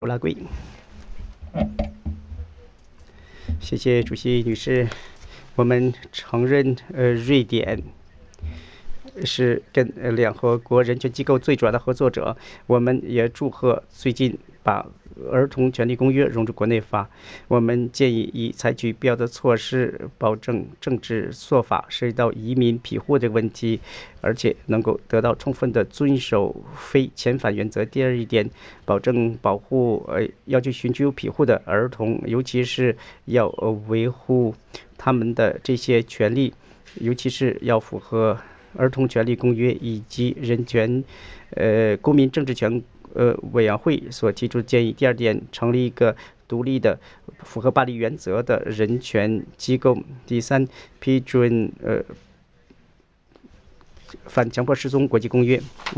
拉圭。谢谢主席女士。我们承认，瑞典是跟联合国人权机构最主要的合作者。我们也祝贺最近把儿童权利公约融入国内法。我们建议以采取必要的措施，保证政治做法涉及到移民庇护的问题，而且能够得到充分的遵守非遣返原则。第二一点，保证保护要去寻求庇护的儿童，尤其是要维护他们的这些权利，尤其是要符合儿童权利公约以及人权公民政治权委员会所提出的建议。第二点，成立一个独立的符合巴黎原则的人权机构。第三，批准反强迫失踪国际公约。